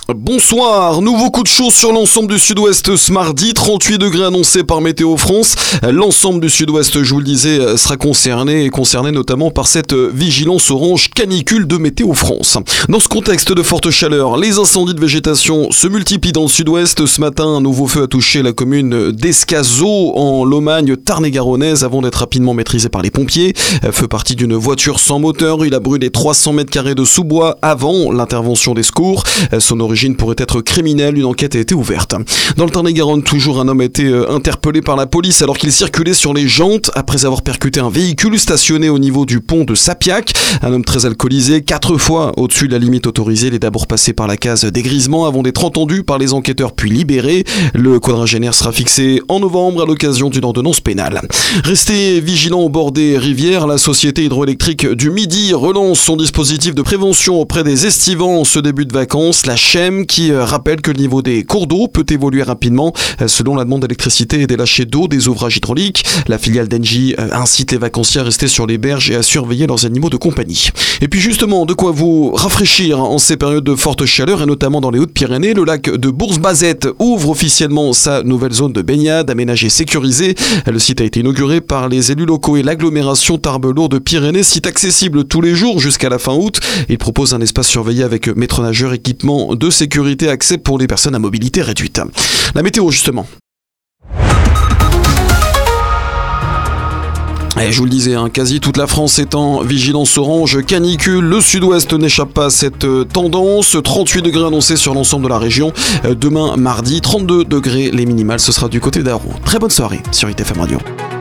Bonsoir, nouveau coup de chaud sur l'ensemble du sud-ouest ce mardi, 38 degrés annoncés par Météo France. L'ensemble du sud-ouest, je vous le disais, sera concerné notamment par cette vigilance orange canicule de Météo France. Dans ce contexte de forte chaleur, les incendies de végétation se multiplient dans le sud-ouest. Ce matin, un nouveau feu a touché la commune d'Escazeau en Lomagne tarn-et-garonnaise avant d'être rapidement maîtrisé par les pompiers. Feu parti d'une voiture sans moteur, il a brûlé 300 mètres carrés de sous-bois avant l'intervention des secours. Son origine pourrait être criminelle, une enquête a été ouverte. Dans le Tarn-et-Garonne, toujours un homme a été interpellé par la police alors qu'il circulait sur les jantes après avoir percuté un véhicule stationné au niveau du pont de Sapiac. Un homme très alcoolisé, 4 fois au-dessus de la limite autorisée, il est d'abord passé par la case dégrisement avant d'être entendu par les enquêteurs puis libéré. Le quadragénaire sera fixé en novembre à l'occasion d'une ordonnance pénale. Restez vigilants au bord des rivières, la société hydroélectrique du Midi relance son dispositif de prévention auprès des estivants en ce début de vacances. La Chem qui rappelle que le niveau des cours d'eau peut évoluer rapidement selon la demande d'électricité et des lâchers d'eau des ouvrages hydrauliques. La filiale d'Engie incite les vacanciers à rester sur les berges et à surveiller leurs animaux de compagnie. Et puis justement, de quoi vous rafraîchir en ces périodes de forte chaleur et notamment dans les Hautes-Pyrénées. Le lac de Bourse-Bazette ouvre officiellement sa nouvelle zone de baignade aménagée sécurisée. Le site a été inauguré par les élus locaux et l'agglomération Tarbes-Lourdes-Pyrénées, site accessible tous les jours jusqu'à la fin août. Il propose un espace surveillé avec maître nageur, équipement de sécurité, accès pour les personnes à mobilité réduite. La météo justement. Et je vous le disais, quasi toute la France est en vigilance orange canicule. Le sud-ouest n'échappe pas à cette tendance. 38 degrés annoncés sur l'ensemble de la région. Demain, mardi, 32 degrés les minimales. Ce sera du côté d'Arroux. Très bonne soirée sur ITFM Radio.